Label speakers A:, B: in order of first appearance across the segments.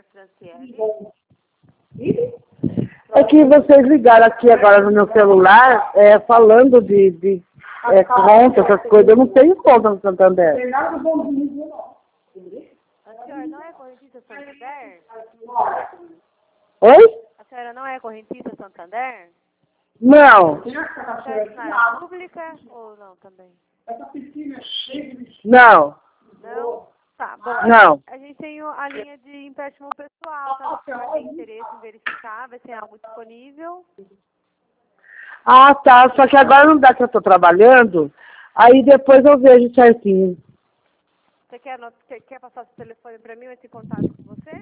A: Santander, Franciele.
B: É que vocês ligaram aqui agora no meu celular, falando de conta, essas coisas. Eu não tenho conta no Santander.
A: A senhora não é correntista Santander?
B: Oi?
A: A senhora não é correntista Santander?
B: Não.
A: A senhora é na área pública ou não também?
B: Não.
A: Não? Tá, bom.
B: Não.
A: A gente tem a linha de empréstimo pessoal, tá? Se a senhora tem interesse em verificar, vai ter algo disponível.
B: Ah, tá. Só que agora não dá que eu tô trabalhando. Aí depois eu vejo certinho.
A: Você quer passar seu telefone para mim ou esse contato com você?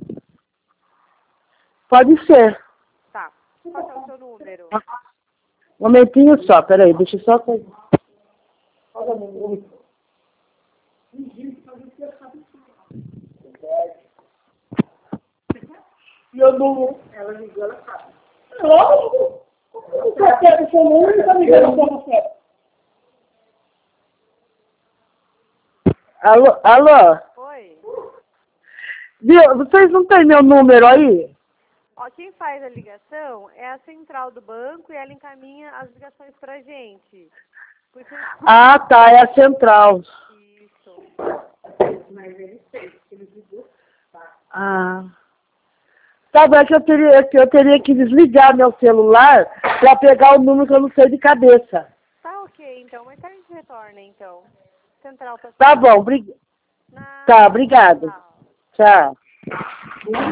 B: Pode ser.
A: Tá. Qual é o seu número?
B: Um momentinho só, peraí, deixa eu só fazer. Meu número. Ela ligou, ela sabe. Lógico. Você quer o seu número e tá ligando pra você. Alô? Alô?
A: Oi.
B: Viu? Vocês não têm meu número aí?
A: Ó, quem faz a ligação é a central do banco e ela encaminha as ligações pra gente. Porque...
B: Ah, tá, é a central.
A: Isso.
B: Ah. Tá bom, é que eu teria que desligar meu celular pra pegar o número que eu não sei de cabeça.
A: Tá ok, então. Mais tarde a gente retorna, então. Central pessoal.
B: Tá bom, tá, obrigado.
A: Tchau.
B: Tchau.